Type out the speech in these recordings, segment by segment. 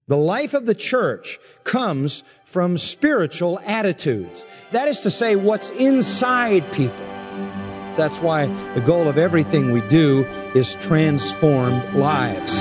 The life of the church comes from spiritual attitudes. That is to say, what's inside people. That's why the goal of everything we do is transformed lives.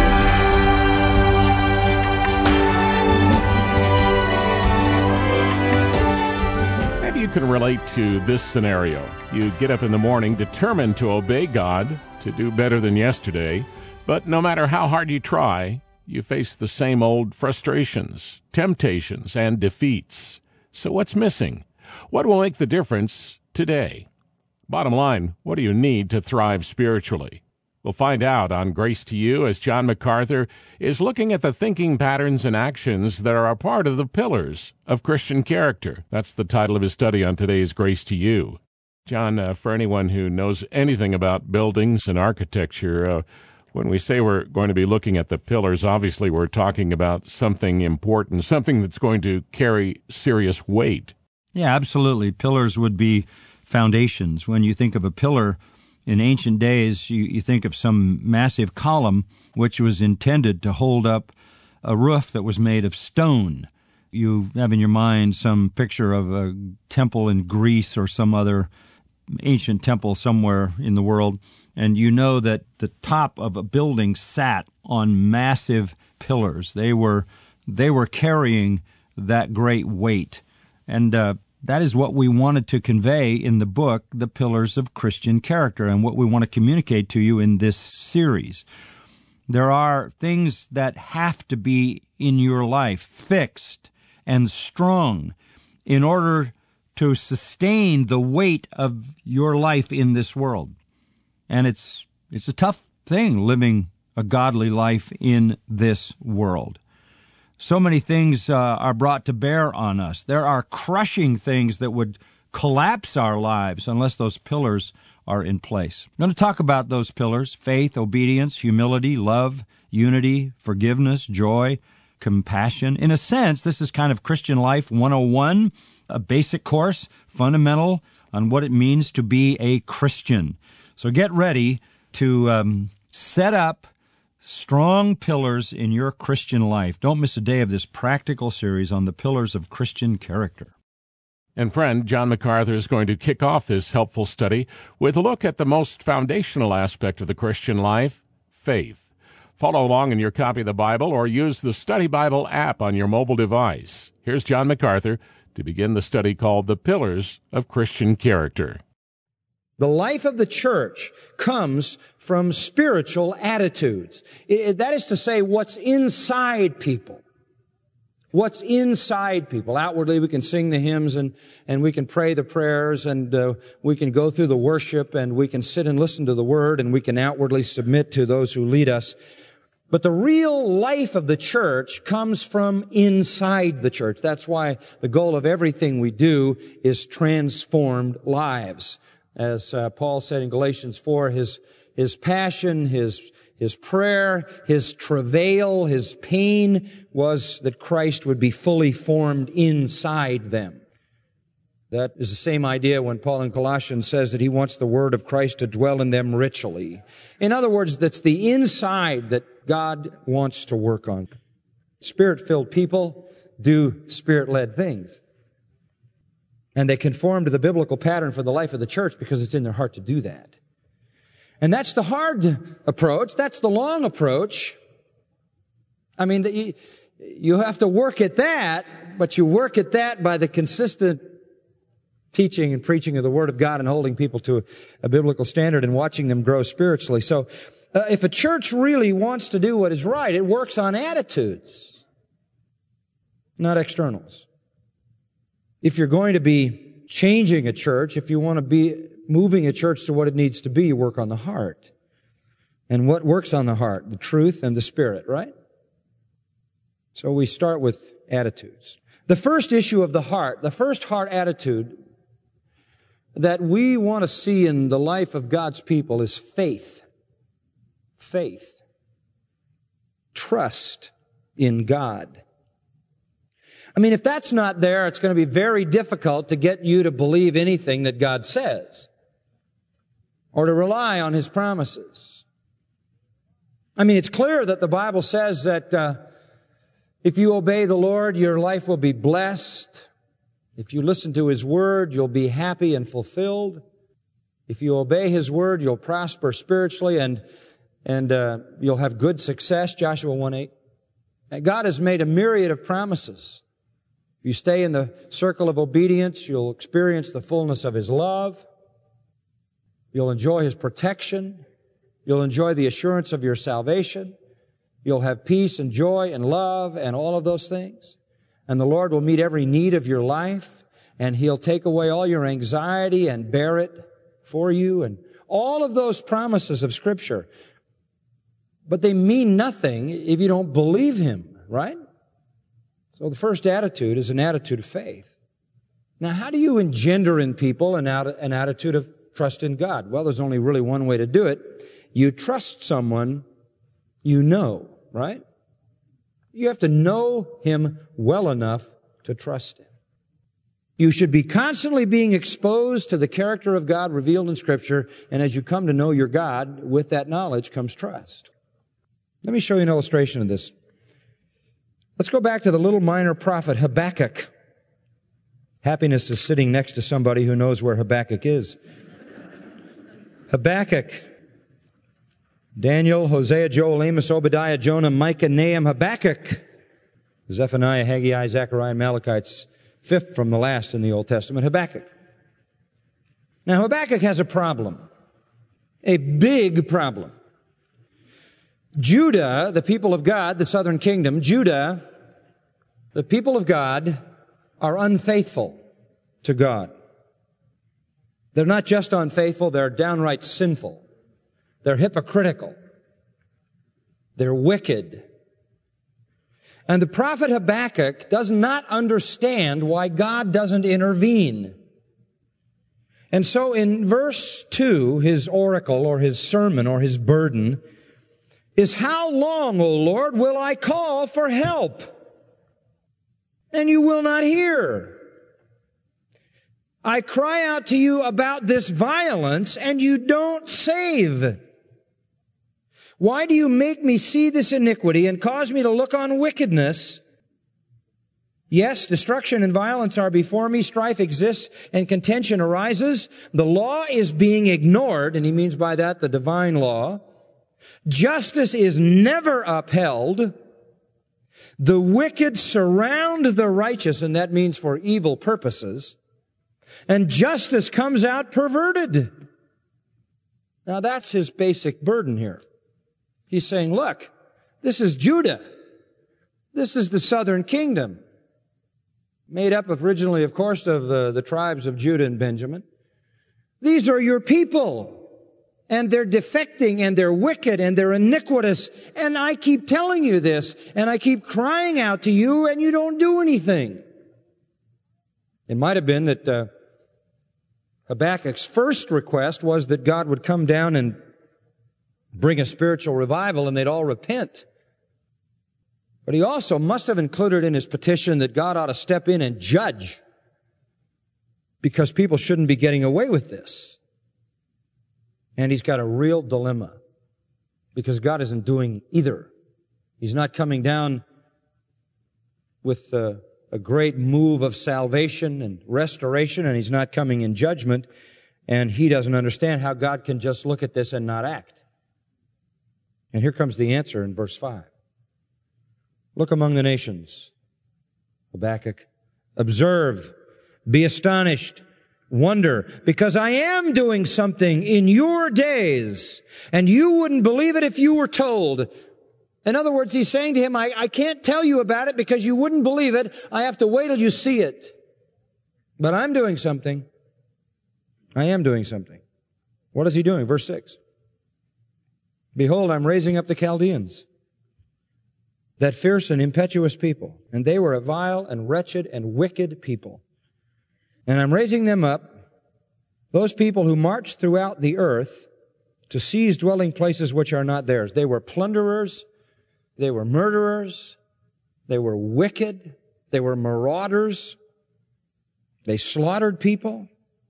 Maybe you can relate to this scenario. You get up in the morning determined to obey God, to do better than yesterday, but no matter how hard you try, you face the same old frustrations, temptations, and defeats. So what's missing? What will make the difference today? Bottom line, what do you need to thrive spiritually? We'll find out on Grace to You as John MacArthur is looking at the thinking patterns and actions that are a part of the pillars of Christian character. That's the title of his study on today's Grace to You. John, for anyone who knows anything about buildings and architecture, when we say we're going to be looking at the pillars, obviously we're talking about something important, something that's going to carry serious weight. Yeah, absolutely. Pillars would be foundations. When you think of a pillar in ancient days, you think of some massive column which was intended to hold up a roof that was made of stone. You have in your mind some picture of a temple in Greece or some other ancient temple somewhere in the world, and you know that the top of a building sat on massive pillars. They were carrying that great weight. And that is what we wanted to convey in the book, The Pillars of Christian Character, and what we want to communicate to you in this series. There are things that have to be in your life fixed and strong in order to sustain the weight of your life in this world. And it's a tough thing living a godly life in this world. So many things are brought to bear on us. There are crushing things that would collapse our lives unless those pillars are in place. I'm going to talk about those pillars: faith, obedience, humility, love, unity, forgiveness, joy, compassion. In a sense, this is kind of Christian Life 101, a basic course, fundamental on what it means to be a Christian. So get ready to set up strong pillars in your Christian life. Don't miss a day of this practical series on the pillars of Christian character. And friend, John MacArthur is going to kick off this helpful study with a look at the most foundational aspect of the Christian life, faith. Follow along in your copy of the Bible or use the Study Bible app on your mobile device. Here's John MacArthur to begin the study called The Pillars of Christian Character. The life of the church comes from spiritual attitudes. That is to say, what's inside people. What's inside people. Outwardly, we can sing the hymns and we can pray the prayers and we can go through the worship and we can sit and listen to the Word and we can outwardly submit to those who lead us. But the real life of the church comes from inside the church. That's why the goal of everything we do is transformed lives. As Paul said in Galatians 4, his passion, his prayer, his travail, his pain was that Christ would be fully formed inside them. That is the same idea when Paul in Colossians says that he wants the word of Christ to dwell in them richly. In other words, that's the inside that God wants to work on. Spirit-filled people do Spirit-led things. And they conform to the biblical pattern for the life of the church because it's in their heart to do that. And that's the hard approach. That's the long approach. I mean, you have to work at that, but you work at that by the consistent teaching and preaching of the Word of God and holding people to a biblical standard and watching them grow spiritually. So, if a church really wants to do what is right, it works on attitudes, not externals. If you're going to be changing a church, if you want to be moving a church to what it needs to be, you work on the heart. And what works on the heart? The truth and the Spirit, right? So we start with attitudes. The first issue of the heart, the first heart attitude that we want to see in the life of God's people is faith. Faith. Trust in God. I mean, if that's not there, it's going to be very difficult to get you to believe anything that God says or to rely on His promises. I mean, it's clear that the Bible says that If you obey the Lord, your life will be blessed. If you listen to His Word, you'll be happy and fulfilled. If you obey His Word, you'll prosper spiritually and you'll have good success, Joshua 1:8. God has made a myriad of promises. If you stay in the circle of obedience, you'll experience the fullness of His love. You'll enjoy His protection. You'll enjoy the assurance of your salvation. You'll have peace and joy and love and all of those things. And the Lord will meet every need of your life, and He'll take away all your anxiety and bear it for you, and all of those promises of Scripture. But they mean nothing if you don't believe Him, right? So the first attitude is an attitude of faith. Now, how do you engender in people an attitude of trust in God? Well, there's only really one way to do it. You trust someone you know, right? You have to know Him well enough to trust Him. You should be constantly being exposed to the character of God revealed in Scripture, and as you come to know your God, with that knowledge comes trust. Let me show you an illustration of this. Let's go back to the little minor prophet Habakkuk. Happiness is sitting next to somebody who knows where Habakkuk is. Habakkuk. Daniel, Hosea, Joel, Amos, Obadiah, Jonah, Micah, Nahum, Habakkuk. Zephaniah, Haggai, Zechariah, and Malachi. It's fifth from the last in the Old Testament, Habakkuk. Now, Habakkuk has a problem. A big problem. Judah, the people of God, the southern kingdom, Judah, the people of God, are unfaithful to God. They're not just unfaithful, they're downright sinful. They're hypocritical. They're wicked. And the prophet Habakkuk does not understand why God doesn't intervene. And so in verse 2, his oracle or his sermon or his burden is, "How long, O Lord, will I call for help? And you will not hear. I cry out to you about this violence, and you don't save. Why do you make me see this iniquity and cause me to look on wickedness? Yes, destruction and violence are before me. Strife exists and contention arises. The law is being ignored," and he means by that the divine law. "Justice is never upheld. The wicked surround the righteous," and that means for evil purposes. "And justice comes out perverted." Now that's his basic burden here. He's saying, look, this is Judah. This is the southern kingdom. Made up originally, of course, of the tribes of Judah and Benjamin. These are your people. And they're defecting, and they're wicked, and they're iniquitous. And I keep telling you this, and I keep crying out to you, and you don't do anything. It might have been that Habakkuk's first request was that God would come down and bring a spiritual revival, and they'd all repent. But he also must have included in his petition that God ought to step in and judge, because people shouldn't be getting away with this. And he's got a real dilemma, because God isn't doing either. He's not coming down with a great move of salvation and restoration, and he's not coming in judgment, and he doesn't understand how God can just look at this and not act. And here comes the answer in verse 5. "Look among the nations, Habakkuk. Observe, be astonished, wonder, because I am doing something in your days, and you wouldn't believe it if you were told." In other words, he's saying to him, I can't tell you about it because you wouldn't believe it. I have to wait till you see it. But I'm doing something. I am doing something. What is he doing? Verse 6. "Behold, I'm raising up the Chaldeans, that fierce and impetuous people, and they were a vile and wretched and wicked people. And I'm raising them up, those people who marched throughout the earth to seize dwelling places which are not theirs." They were plunderers, they were murderers, they were wicked, they were marauders, they slaughtered people.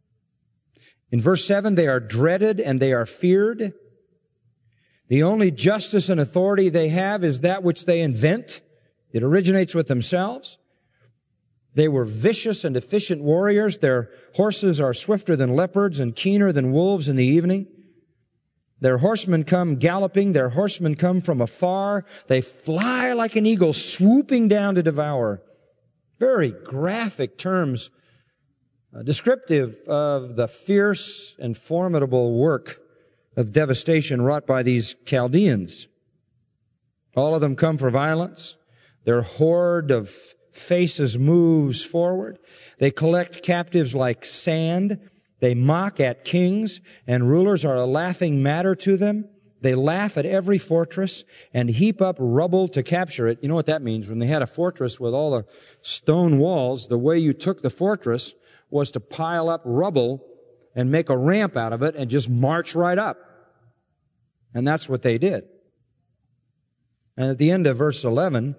In verse 7, they are dreaded and they are feared. The only justice and authority they have is that which they invent It originates with themselves. They were vicious and efficient warriors. Their horses are swifter than leopards and keener than wolves in the evening. Their horsemen come galloping. Their horsemen come from afar. They fly like an eagle, swooping down to devour. Very graphic terms, descriptive of the fierce and formidable work of devastation wrought by these Chaldeans. All of them come for violence. Their horde of faces moves forward. They collect captives like sand. They mock at kings, and rulers are a laughing matter to them. They laugh at every fortress and heap up rubble to capture it. You know what that means? When they had a fortress with all the stone walls, the way you took the fortress was to pile up rubble and make a ramp out of it and just march right up. And that's what they did. And at the end of verse 11,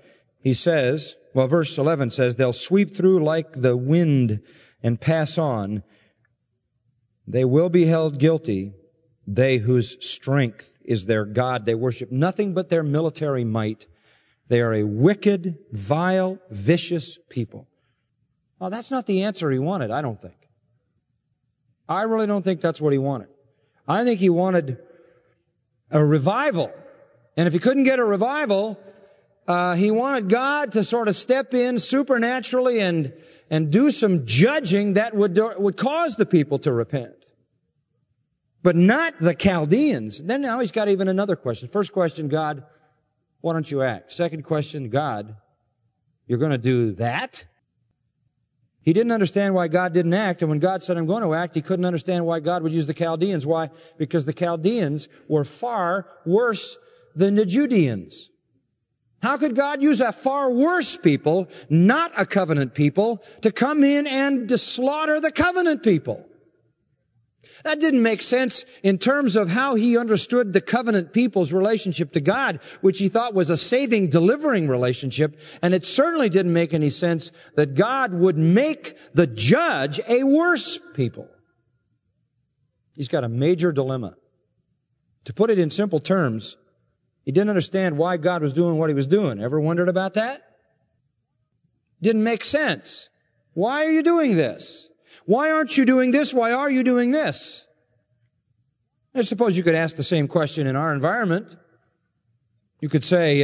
verse 11 says, they'll sweep through like the wind and pass on. They will be held guilty, they whose strength is their God. They worship nothing but their military might. They are a wicked, vile, vicious people. Well, that's not the answer he wanted, I don't think. I really don't think that's what he wanted. I think he wanted a revival. And if he couldn't get a revival, he wanted God to sort of step in supernaturally and do some judging that would cause the people to repent. But not the Chaldeans. Then now he's got even another question. First question, God, why don't you act? Second question, God, you're going to do that? He didn't understand why God didn't act, and when God said, I'm going to act, he couldn't understand why God would use the Chaldeans. Why? Because the Chaldeans were far worse than the Judeans. How could God use a far worse people, not a covenant people, to come in and to slaughter the covenant people? That didn't make sense in terms of how he understood the covenant people's relationship to God, which he thought was a saving, delivering relationship. And it certainly didn't make any sense that God would make the judge a worse people. He's got a major dilemma. To put it in simple terms, he didn't understand why God was doing what he was doing. Ever wondered about that? Didn't make sense. Why are you doing this? Why aren't you doing this? Why are you doing this? I suppose you could ask the same question in our environment. You could say,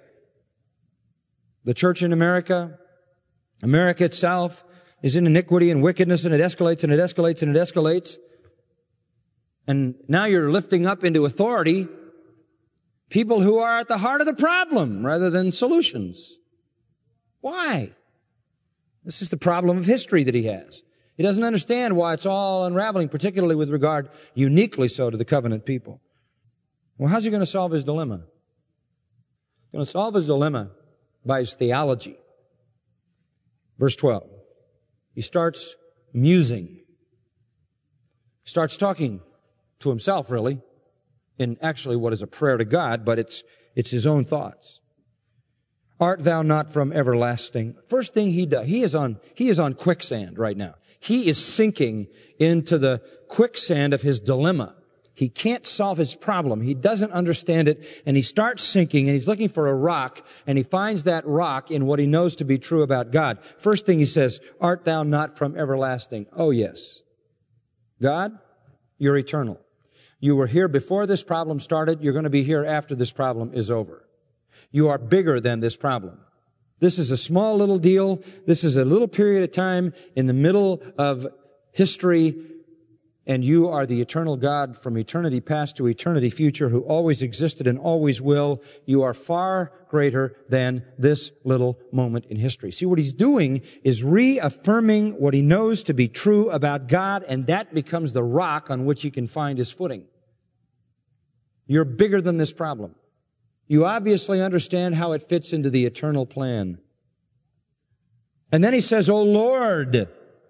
the church in America itself is in iniquity and wickedness, and it escalates and it escalates and it escalates. And now you're lifting up into authority people who are at the heart of the problem rather than solutions. Why? This is the problem of history that he has. He doesn't understand why it's all unraveling, particularly with regard, uniquely so, to the covenant people. Well, how's he going to solve his dilemma? He's going to solve his dilemma by his theology. Verse 12. He starts musing. He starts talking to himself, really, in actually what is a prayer to God, but it's his own thoughts. Art thou not from everlasting? First thing he does, he is on quicksand right now. He is sinking into the quicksand of his dilemma. He can't solve his problem. He doesn't understand it, and he starts sinking, and he's looking for a rock, and he finds that rock in what he knows to be true about God. First thing he says, art thou not from everlasting? Oh, yes. God, you're eternal. You were here before this problem started. You're going to be here after this problem is over. You are bigger than this problem. This is a small little deal. This is a little period of time in the middle of history, and you are the eternal God from eternity past to eternity future who always existed and always will. You are far greater than this little moment in history. See, what he's doing is reaffirming what he knows to be true about God, and that becomes the rock on which he can find his footing. You're bigger than this problem. You obviously understand how it fits into the eternal plan. And then he says, O Lord,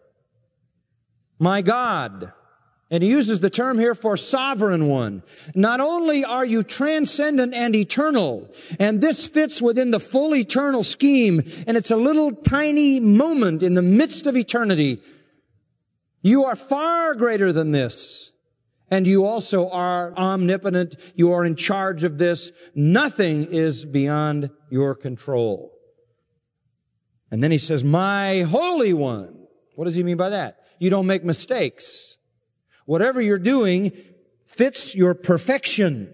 my God. And he uses the term here for sovereign one. Not only are you transcendent and eternal, and this fits within the full eternal scheme, and it's a little tiny moment in the midst of eternity. You are far greater than this. And you also are omnipotent. You are in charge of this. Nothing is beyond your control. And then he says, my Holy One. What does he mean by that? You don't make mistakes. Whatever you're doing fits your perfection.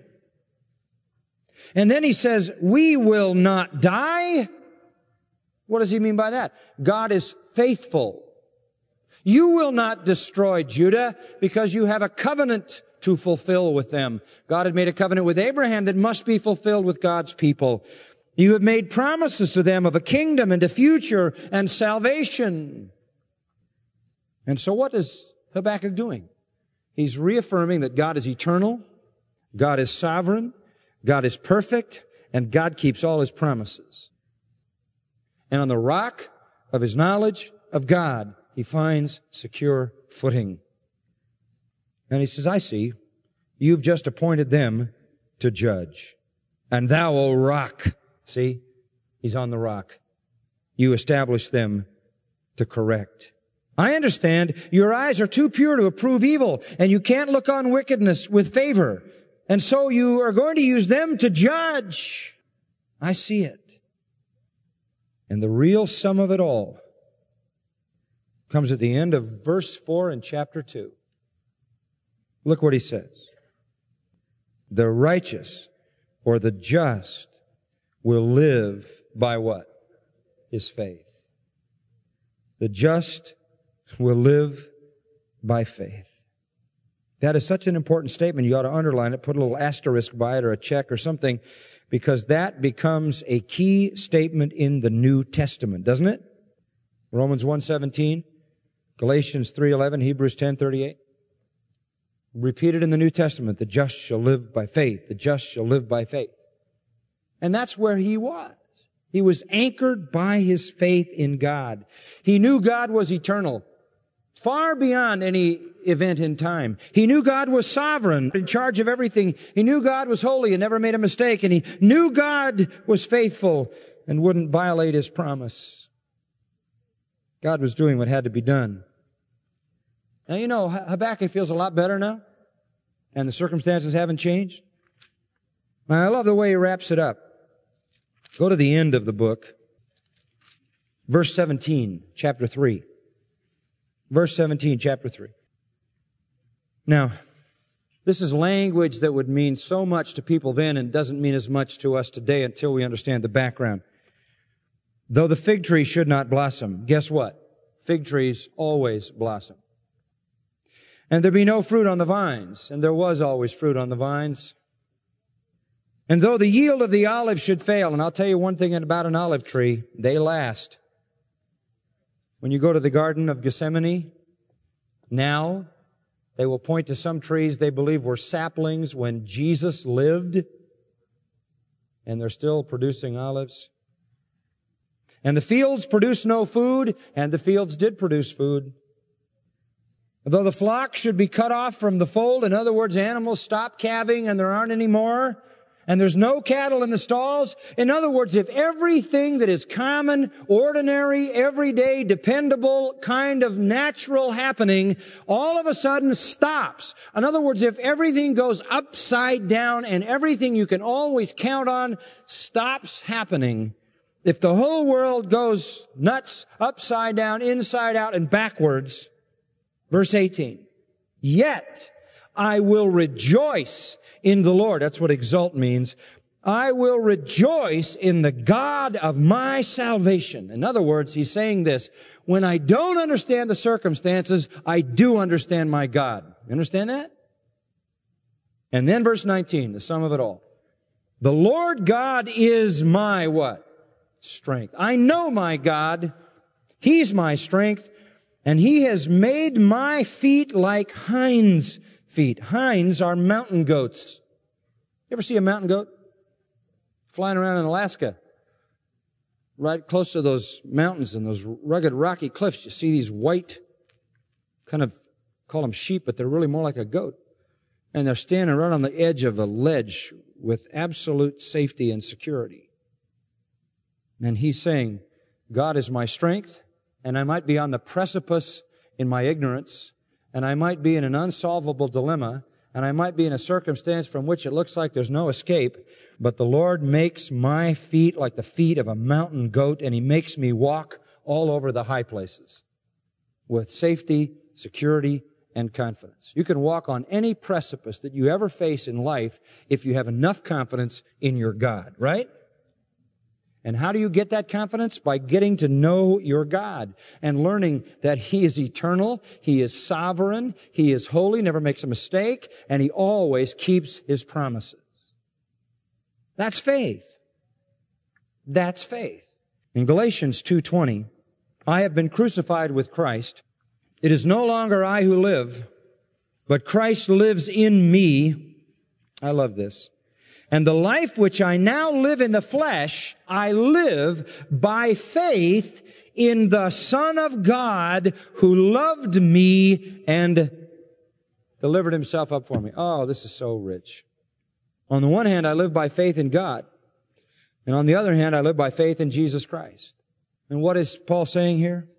And then he says, we will not die. What does he mean by that? God is faithful. You will not destroy Judah because you have a covenant to fulfill with them. God had made a covenant with Abraham that must be fulfilled with God's people. You have made promises to them of a kingdom and a future and salvation. And so what is Habakkuk doing? He's reaffirming that God is eternal, God is sovereign, God is perfect, and God keeps all His promises. And on the rock of his knowledge of God, he finds secure footing. And he says, I see, you've just appointed them to judge. And thou, O rock, see, he's on the rock. You establish them to correct. I understand your eyes are too pure to approve evil, and you can't look on wickedness with favor. And so you are going to use them to judge. I see it. And the real sum of it all comes at the end of verse 4 in chapter 2. Look what he says. The righteous or the just will live by what? His faith. The just will live by faith. That is such an important statement. You ought to underline it, put a little asterisk by it or a check or something, because that becomes a key statement in the New Testament, doesn't it? Romans 1:17, Galatians 3:11, Hebrews 10:38. Repeated in the New Testament, the just shall live by faith. The just shall live by faith. And that's where he was. He was anchored by his faith in God. He knew God was eternal, far beyond any event in time. He knew God was sovereign, in charge of everything. He knew God was holy and never made a mistake. And he knew God was faithful and wouldn't violate his promise. God was doing what had to be done. Now, you know, Habakkuk feels a lot better now, and the circumstances haven't changed. Now, I love the way he wraps it up. Go to the end of the book. Verse 17, chapter 3. Verse 17, chapter 3. Now, this is language that would mean so much to people then and doesn't mean as much to us today until we understand the background. Though the fig tree should not blossom, guess what? Fig trees always blossom. And there be no fruit on the vines, and there was always fruit on the vines. And though the yield of the olive should fail, and I'll tell you one thing about an olive tree, they last. When you go to the Garden of Gethsemane, now, they will point to some trees they believe were saplings when Jesus lived, and they're still producing olives. And the fields produce no food, and the fields did produce food. Though the flock should be cut off from the fold, in other words, animals stop calving and there aren't any more, and there's no cattle in the stalls. In other words, if everything that is common, ordinary, everyday, dependable, kind of natural happening all of a sudden stops. In other words, if everything goes upside down and everything you can always count on stops happening, if the whole world goes nuts, upside down, inside out, and backwards, verse 18, yet I will rejoice in the Lord. That's what exult means. I will rejoice in the God of my salvation. In other words, he's saying this. When I don't understand the circumstances, I do understand my God. You understand that? And then verse 19, the sum of it all. The Lord God is my what? Strength. I know my God. He's my strength. And he has made my feet like hinds' feet. Hinds are mountain goats. You ever see a mountain goat flying around in Alaska? Right close to those mountains and those rugged rocky cliffs, you see these white, kind of, call them sheep, but they're really more like a goat. And they're standing right on the edge of a ledge with absolute safety and security. And he's saying, God is my strength, and I might be on the precipice in my ignorance, and I might be in an unsolvable dilemma, and I might be in a circumstance from which it looks like there's no escape, but the Lord makes my feet like the feet of a mountain goat, and he makes me walk all over the high places with safety, security, and confidence. You can walk on any precipice that you ever face in life if you have enough confidence in your God, right? And how do you get that confidence? By getting to know your God and learning that He is eternal, He is sovereign, He is holy, never makes a mistake, and He always keeps His promises. That's faith. That's faith. In Galatians 2:20, I have been crucified with Christ. It is no longer I who live, but Christ lives in me. I love this. And the life which I now live in the flesh, I live by faith in the Son of God who loved me and delivered Himself up for me. Oh, this is so rich. On the one hand, I live by faith in God. And on the other hand, I live by faith in Jesus Christ. And what is Paul saying here?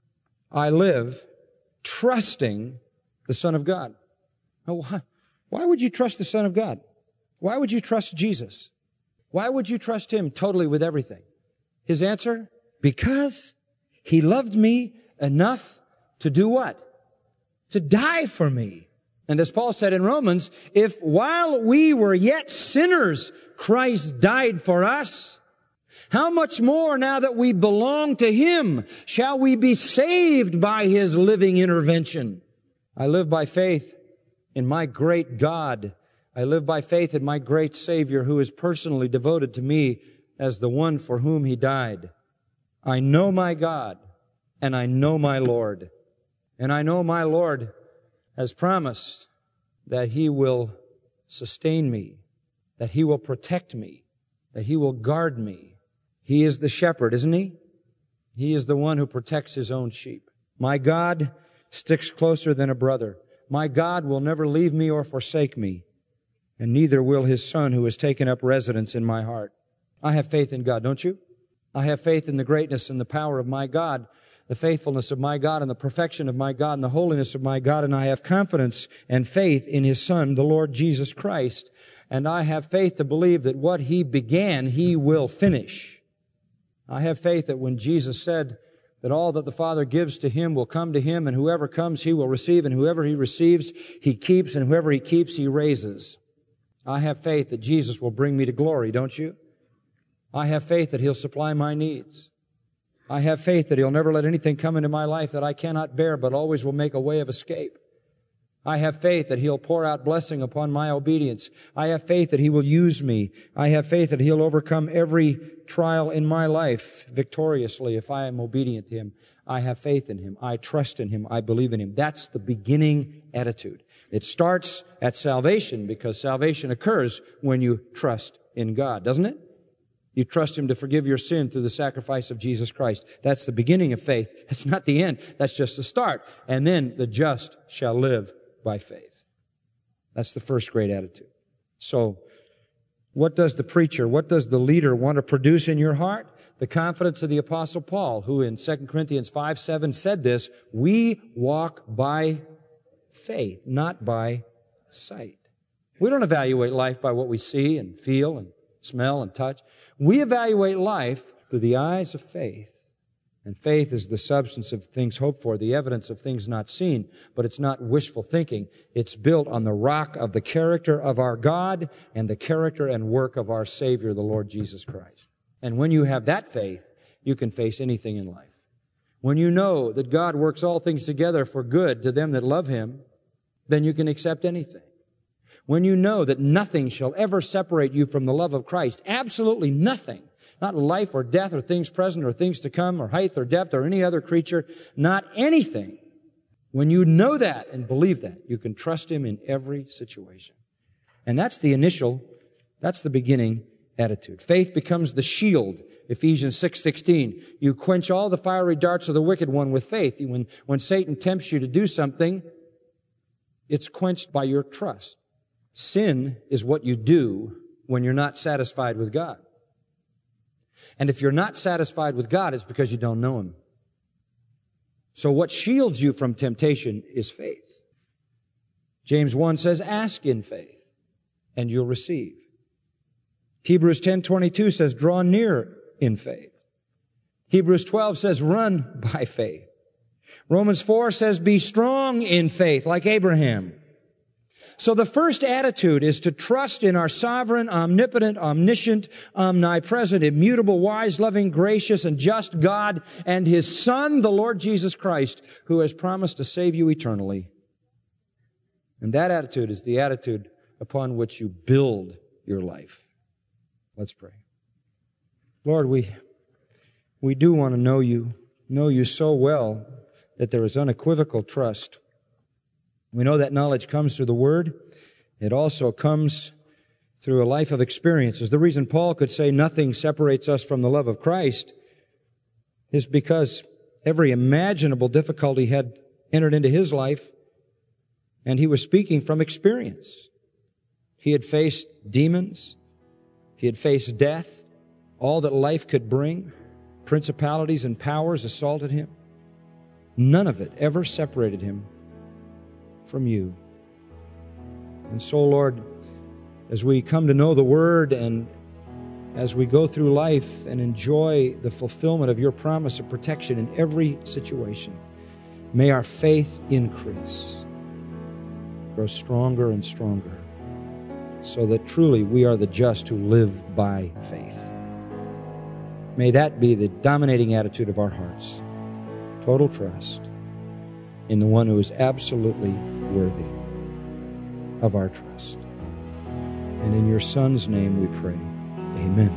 I live trusting the Son of God. Now, why would you trust the Son of God? Why would you trust Jesus? Why would you trust Him totally with everything? His answer? Because He loved me enough to do what? To die for me. And as Paul said in Romans, if while we were yet sinners, Christ died for us, how much more now that we belong to Him shall we be saved by His living intervention? I live by faith in my great God. I live by faith in my great Savior who is personally devoted to me as the one for whom He died. I know my God and I know my Lord. And I know my Lord has promised that He will sustain me, that He will protect me, that He will guard me. He is the shepherd, isn't He? He is the one who protects His own sheep. My God sticks closer than a brother. My God will never leave me or forsake me, and neither will His Son who has taken up residence in my heart. I have faith in God, don't you? I have faith in the greatness and the power of my God, the faithfulness of my God and the perfection of my God and the holiness of my God, and I have confidence and faith in His Son, the Lord Jesus Christ, and I have faith to believe that what He began, He will finish. I have faith that when Jesus said that all that the Father gives to Him will come to Him, and whoever comes He will receive, and whoever He receives He keeps, and whoever He keeps He raises. I have faith that Jesus will bring me to glory, don't you? I have faith that He'll supply my needs. I have faith that He'll never let anything come into my life that I cannot bear, but always will make a way of escape. I have faith that He'll pour out blessing upon my obedience. I have faith that He will use me. I have faith that He'll overcome every trial in my life victoriously if I am obedient to Him. I have faith in Him. I trust in Him. I believe in Him. That's the beginning attitude. It starts at salvation because salvation occurs when you trust in God, doesn't it? You trust Him to forgive your sin through the sacrifice of Jesus Christ. That's the beginning of faith. That's not the end. That's just the start. And then the just shall live by faith. That's the first great attitude. So, what does the preacher, what does the leader want to produce in your heart? The confidence of the Apostle Paul, who in 2 Corinthians 5:7 said this, we walk by faith, not by sight. We don't evaluate life by what we see and feel and smell and touch. We evaluate life through the eyes of faith. And faith is the substance of things hoped for, the evidence of things not seen. But it's not wishful thinking. It's built on the rock of the character of our God and the character and work of our Savior, the Lord Jesus Christ. And when you have that faith, you can face anything in life. When you know that God works all things together for good to them that love Him, then you can accept anything. When you know that nothing shall ever separate you from the love of Christ, absolutely nothing, not life or death or things present or things to come or height or depth or any other creature, not anything. When you know that and believe that, you can trust Him in every situation. And that's the beginning attitude. Faith becomes the shield. Ephesians 6:16. You quench all the fiery darts of the wicked one with faith. When Satan tempts you to do something, it's quenched by your trust. Sin is what you do when you're not satisfied with God. And if you're not satisfied with God, it's because you don't know Him. So what shields you from temptation is faith. James 1 says, ask in faith, and you'll receive. Hebrews 10:22 says, draw near in faith. Hebrews 12 says, run by faith. Romans 4 says, be strong in faith, like Abraham. So the first attitude is to trust in our sovereign, omnipotent, omniscient, omnipresent, immutable, wise, loving, gracious, and just God and His Son, the Lord Jesus Christ, who has promised to save you eternally. And that attitude is the attitude upon which you build your life. Let's pray. Lord, we do want to know you so well that there is unequivocal trust. We know that knowledge comes through the Word. It also comes through a life of experiences. The reason Paul could say nothing separates us from the love of Christ is because every imaginable difficulty had entered into his life, and he was speaking from experience. He had faced demons. He had faced death, all that life could bring. Principalities and powers assaulted him. None of it ever separated him from you. And so, Lord, as we come to know the Word and as we go through life and enjoy the fulfillment of your promise of protection in every situation, may our faith increase, grow stronger and stronger, so that truly we are the just who live by faith. May that be the dominating attitude of our hearts. Total trust in the one who is absolutely worthy of our trust. And in your Son's name we pray. Amen.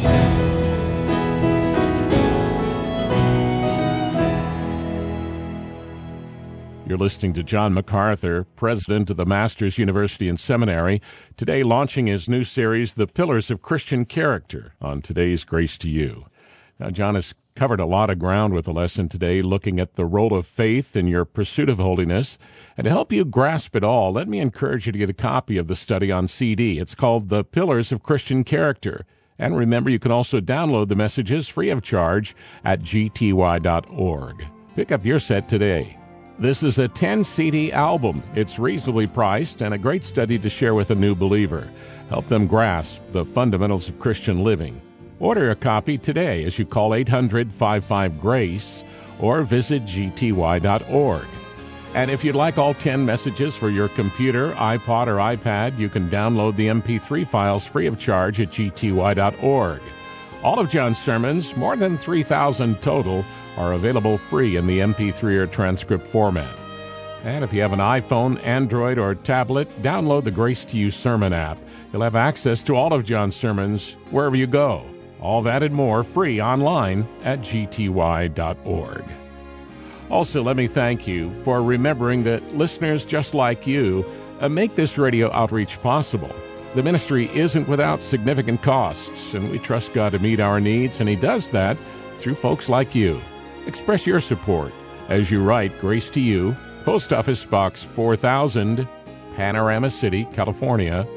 You're listening to John MacArthur, president of the Masters University and Seminary, today launching his new series, The Pillars of Christian Character, on today's Grace to You. Now, John has covered a lot of ground with the lesson today, looking at the role of faith in your pursuit of holiness. And to help you grasp it all, let me encourage you to get a copy of the study on CD. It's called The Pillars of Christian Character. And remember, you can also download the messages free of charge at gty.org. Pick up your set today. This is a 10-CD album. It's reasonably priced and a great study to share with a new believer. Help them grasp the fundamentals of Christian living. Order a copy today as you call 800-55-GRACE or visit gty.org. And if you'd like all 10 messages for your computer, iPod, or iPad, you can download the MP3 files free of charge at gty.org. All of John's sermons, more than 3,000 total, are available free in the MP3 or transcript format. And if you have an iPhone, Android, or tablet, download the Grace to You sermon app. You'll have access to all of John's sermons wherever you go. All that and more free online at gty.org. Also, let me thank you for remembering that listeners just like you make this radio outreach possible. The ministry isn't without significant costs, and we trust God to meet our needs, and He does that through folks like you. Express your support as you write Grace to You, Post Office Box 4000, Panorama City, California,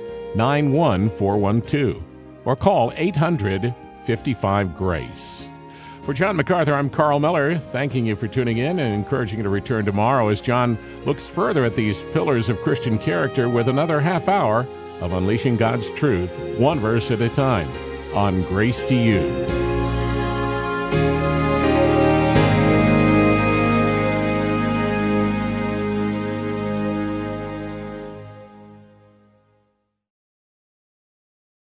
91412, or call 800-55-GRACE. For John MacArthur, I'm Carl Miller, thanking you for tuning in and encouraging you to return tomorrow as John looks further at these pillars of Christian character with another half hour of unleashing God's truth, one verse at a time, on Grace to You.